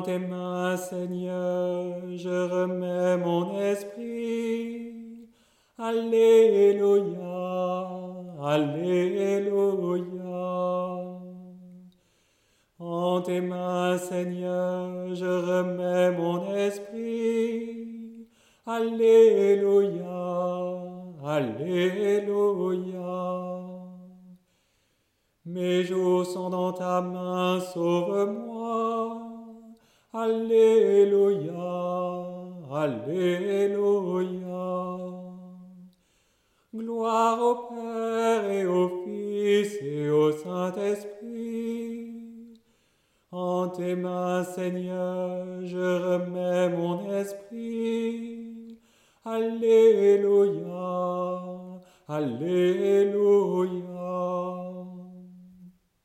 tes mains, Seigneur, je remets mon esprit. Alléluia, Alléluia. En tes mains, Seigneur, je remets mon esprit. Alléluia, Alléluia. Mes jours sont dans ta main, sauve-moi. Alléluia, Alléluia. Gloire au Père et au Fils et au Saint-Esprit. En tes mains, Seigneur, je remets mon esprit. Alléluia, Alléluia.